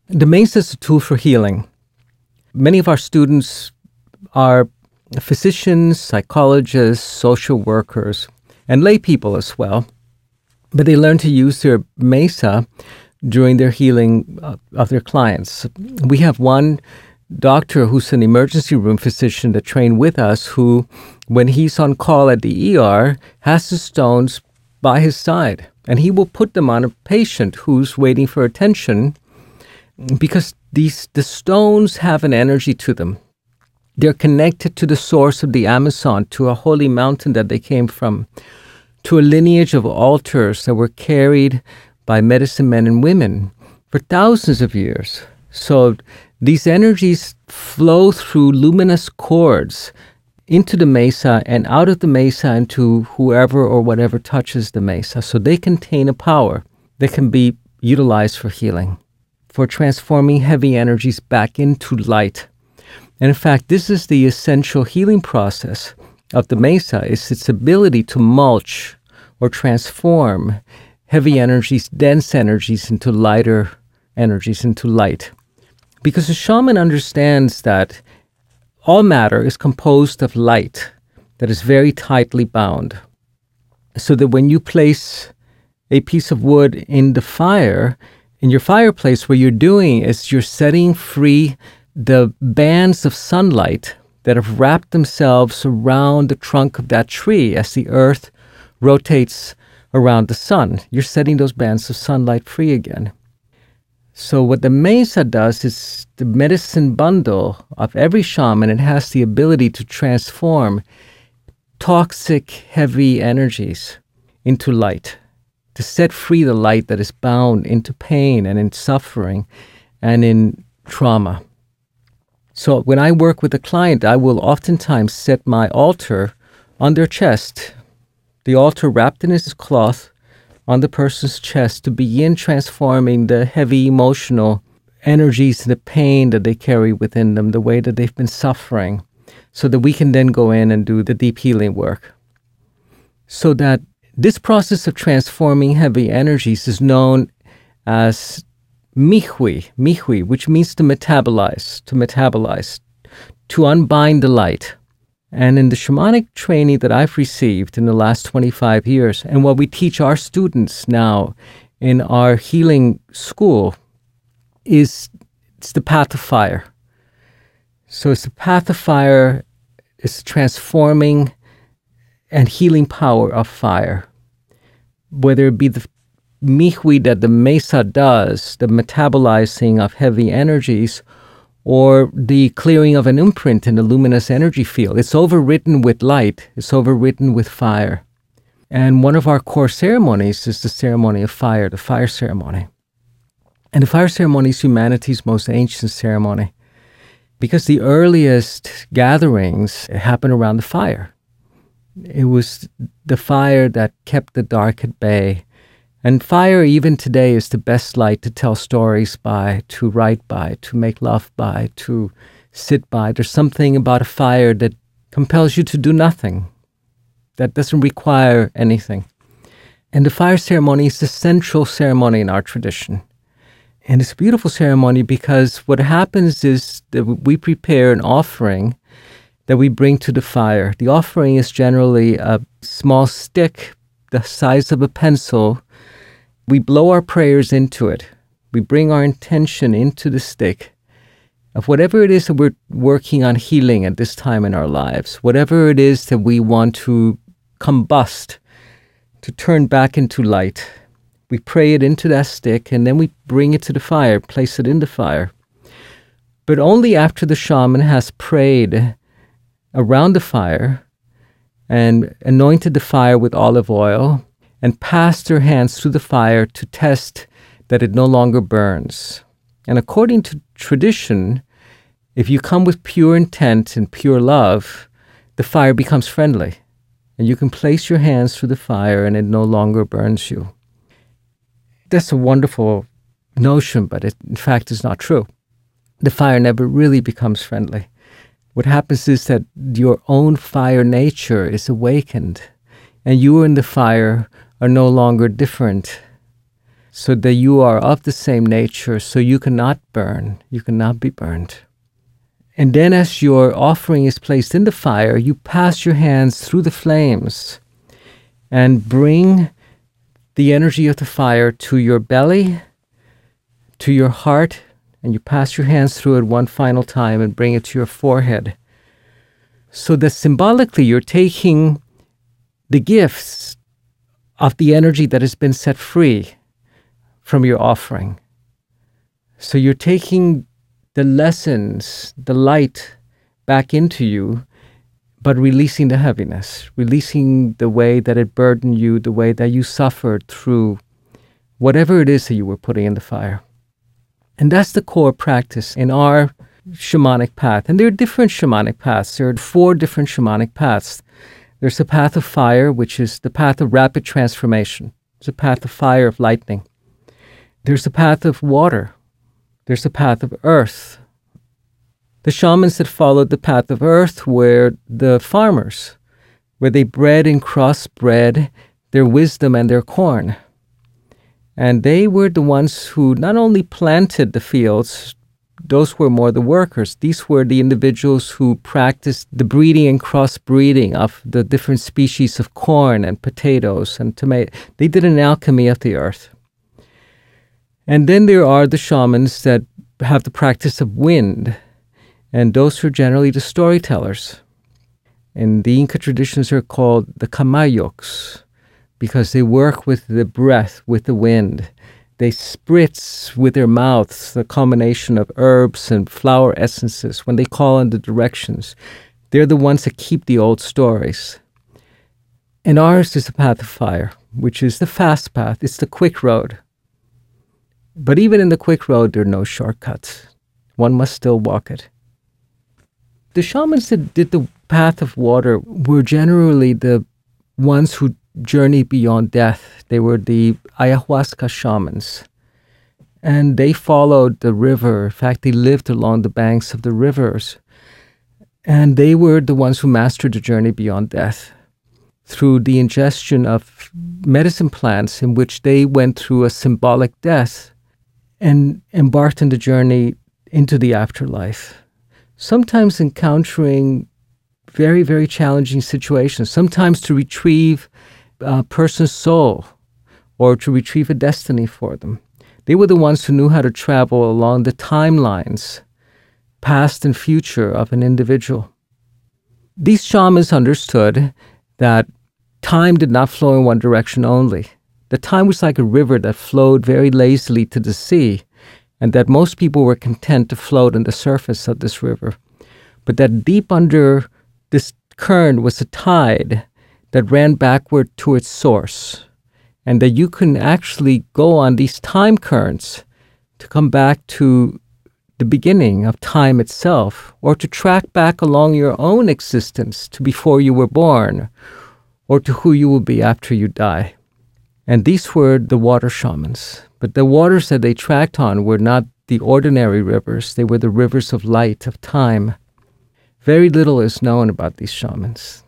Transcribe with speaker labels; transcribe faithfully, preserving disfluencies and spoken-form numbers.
Speaker 1: The mesa is a tool for healing. Many of our students are physicians, psychologists, social workers, and lay people as well. But they learn to use their mesa during their healing of their clients. We have one doctor who's an emergency room physician that trained with us who, when he's on call at the E R, has the stones by his side. And he will put them on a patient who's waiting for attention because these the stones have an energy to them. They're connected to the source of the Amazon, to a holy mountain that they came from, to a lineage of altars that were carried by medicine men and women for thousands of years. So these energies flow through luminous cords into the mesa and out of the mesa into whoever or whatever touches the mesa. So they contain a power that can be utilized for healing, for transforming heavy energies back into light. And in fact, this is the essential healing process of the mesa, is its ability to mulch or transform heavy energies, dense energies into lighter energies, into light. Because the shaman understands that all matter is composed of light that is very tightly bound. So that when you place a piece of wood in the fire, in your fireplace, what you're doing is you're setting free the bands of sunlight that have wrapped themselves around the trunk of that tree as the earth rotates around the sun. You're setting those bands of sunlight free again. So what the mesa does is the medicine bundle of every shaman. It has the ability to transform toxic, heavy energies into light, to set free the light that is bound into pain and in suffering and in trauma. So when I work with a client, I will oftentimes set my altar on their chest, the altar wrapped in this cloth on the person's chest, to begin transforming the heavy emotional energies, the pain that they carry within them, the way that they've been suffering, so that we can then go in and do the deep healing work. So that this process of transforming heavy energies is known as mihui, mihui, which means to metabolize, to metabolize, to unbind the light. And in the shamanic training that I've received in the last twenty-five years, and what we teach our students now in our healing school, is it's the path of fire. So it's the path of fire, it's the transforming and healing power of fire. Whether it be the mihui that the mesa does, the metabolizing of heavy energies, or the clearing of an imprint in the luminous energy field. It's overwritten with light. It's overwritten with fire. And one of our core ceremonies is the ceremony of fire, the fire ceremony. And the fire ceremony is humanity's most ancient ceremony because the earliest gatherings happened around the fire. It was the fire that kept the dark at bay. And fire, even today, is the best light to tell stories by, to write by, to make love by, to sit by. There's something about a fire that compels you to do nothing, that doesn't require anything. And the fire ceremony is the central ceremony in our tradition. And it's a beautiful ceremony because what happens is that we prepare an offering that we bring to the fire. The offering is generally a small stick the size of a pencil. We blow our prayers into it. We bring our intention into the stick of whatever it is that we're working on healing at this time in our lives, whatever it is that we want to combust, to turn back into light. We pray it into that stick, and then we bring it to the fire, place it in the fire. But only after the shaman has prayed around the fire and anointed the fire with olive oil and passed their hands through the fire to test that it no longer burns. And according to tradition, if you come with pure intent and pure love, the fire becomes friendly. And you can place your hands through the fire and it no longer burns you. That's a wonderful notion, but it, in fact, is not true. The fire never really becomes friendly. What happens is that your own fire nature is awakened, and you and the fire are no longer different. so that you are of the same nature, so you cannot burn, you cannot be burned. And then as your offering is placed in the fire, you pass your hands through the flames and bring the energy of the fire to your belly, to your heart, and you pass your hands through it one final time and bring it to your forehead. So that symbolically you're taking the gifts of the energy that has been set free from your offering. So you're taking the lessons, the light back into you, but releasing the heaviness, releasing the way that it burdened you, the way that you suffered through whatever it is that you were putting in the fire. And that's the core practice in our shamanic path. And there are different shamanic paths. There are four different shamanic paths. There's the path of fire, which is the path of rapid transformation. It's a path of fire, of lightning. There's the path of water. There's the path of earth. The shamans that followed the path of earth were the farmers, where they bred and crossbred their wisdom and their corn. And they were the ones who not only planted the fields, those were more the workers. These were the individuals who practiced the breeding and crossbreeding of the different species of corn and potatoes and tomato. They did an alchemy of the earth. And then there are the shamans that have the practice of wind, and those are generally the storytellers. In the Inca traditions, they're called the Kamayoks, because they work with the breath, with the wind. They spritz with their mouths the combination of herbs and flower essences when they call in the directions. They're the ones that keep the old stories. And ours is the path of fire, which is the fast path. It's the quick road. But even in the quick road, there are no shortcuts. One must still walk it. The shamans that did the path of water were generally the ones who journeyed beyond death. They were the ayahuasca shamans. And they followed the river. In fact, they lived along the banks of the rivers. And they were the ones who mastered the journey beyond death through the ingestion of medicine plants in which they went through a symbolic death and embarked on the journey into the afterlife, sometimes encountering very, very challenging situations, sometimes to retrieve a person's soul or to retrieve a destiny for them. They were the ones who knew how to travel along the timelines, past and future of an individual. These shamans understood that time did not flow in one direction only. The time was like a river that flowed very lazily to the sea, and that most people were content to float on the surface of this river. But that deep under this current was a tide that ran backward to its source, and that you can actually go on these time currents to come back to the beginning of time itself, or to track back along your own existence to before you were born, or to who you will be after you die. And these were the water shamans. But the waters that they tracked on were not the ordinary rivers. They were the rivers of light, of time. Very little is known about these shamans.